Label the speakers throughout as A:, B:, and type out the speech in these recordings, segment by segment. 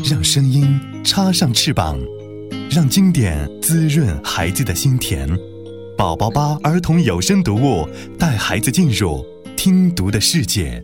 A: 让声音插上翅膀，让经典滋润孩子的心田。宝宝吧儿童有声读物，带孩子进入听读的世界。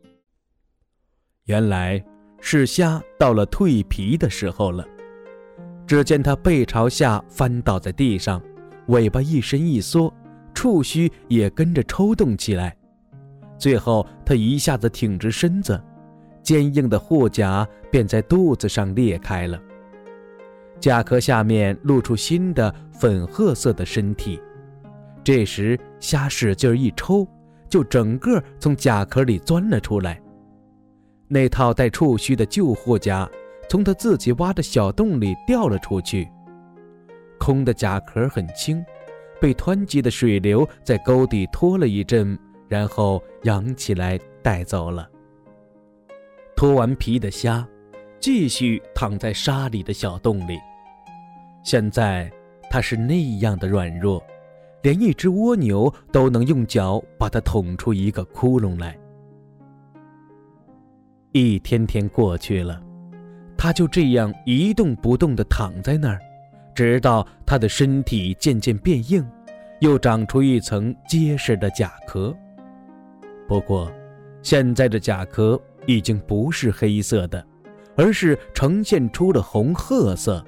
B: 原来是虾到了蜕皮的时候了。只见它背朝下翻倒在地上，尾巴一伸一缩，触须也跟着抽动起来。最后它一下子挺直身子，坚硬的护甲便在肚子上裂开了。甲壳下面露出新的粉褐色的身体。这时虾使劲一抽，就整个从甲壳里钻了出来。那套带触须的旧护甲从他自己挖的小洞里掉了出去。空的甲壳很轻，被湍急的水流在沟底拖了一阵，然后扬起来带走了。脱完皮的虾继续躺在沙里的小洞里。现在它是那样的软弱，连一只蜗牛都能用脚把它捅出一个窟窿来。一天天过去了，它就这样一动不动地躺在那儿，直到它的身体渐渐变硬，又长出一层结实的甲壳。不过现在的甲壳已经不是黑色的，而是呈现出了红褐色。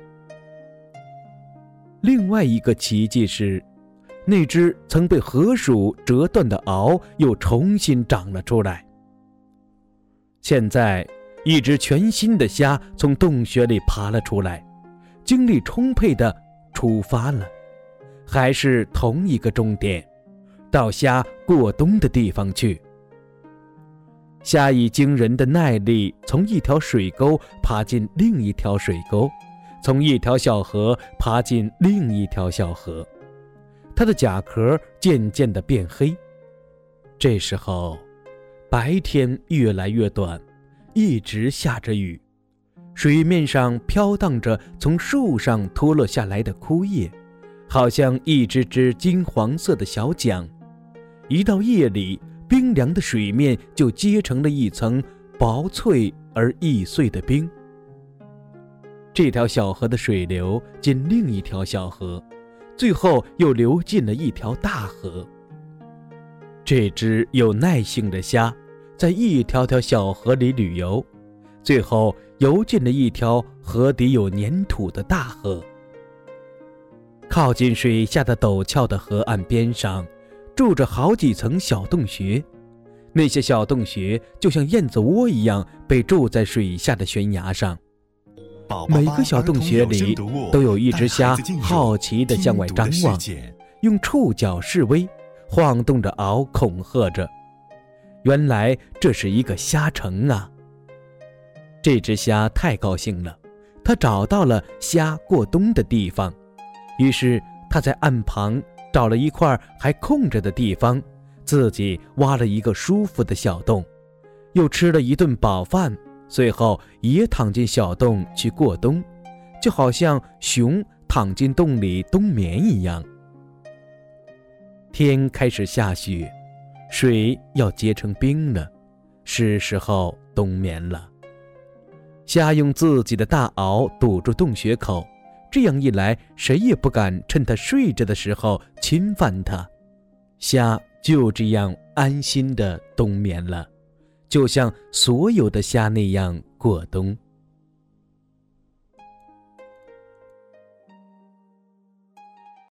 B: 另外一个奇迹是，那只曾被河鼠折断的螯又重新长了出来。现在一只全新的虾从洞穴里爬了出来，精力充沛地出发了，还是同一个终点，到虾过冬的地方去。虾以惊人的耐力从一条水沟爬进另一条水沟，从一条小河爬进另一条小河。它的甲壳渐渐地变黑。这时候白天越来越短，一直下着雨，水面上飘荡着从树上脱落下来的枯叶，好像一只只金黄色的小桨。一到夜里，冰凉的水面就结成了一层薄脆而易碎的冰。这条小河的水流进另一条小河，最后又流进了一条大河。这只有耐性的虾在一条条小河里旅游，最后游进了一条河底有粘土的大河。靠近水下的陡峭的河岸边上住着好几层小洞穴，那些小洞穴就像燕子窝一样被筑在水下的悬崖上。每个小洞穴里都有一只虾好奇地向外张望，用触角示威，晃动着螯恐吓着。原来这是一个虾城啊！这只虾太高兴了，它找到了虾过冬的地方。于是它在岸旁找了一块还空着的地方，自己挖了一个舒服的小洞，又吃了一顿饱饭，最后也躺进小洞去过冬，就好像熊躺进洞里冬眠一样。天开始下雪，水要结成冰了，是时候冬眠了。虾用自己的大螯堵住洞穴口，这样一来，谁也不敢趁它睡着的时候侵犯它。虾就这样安心地冬眠了，就像所有的虾那样过冬。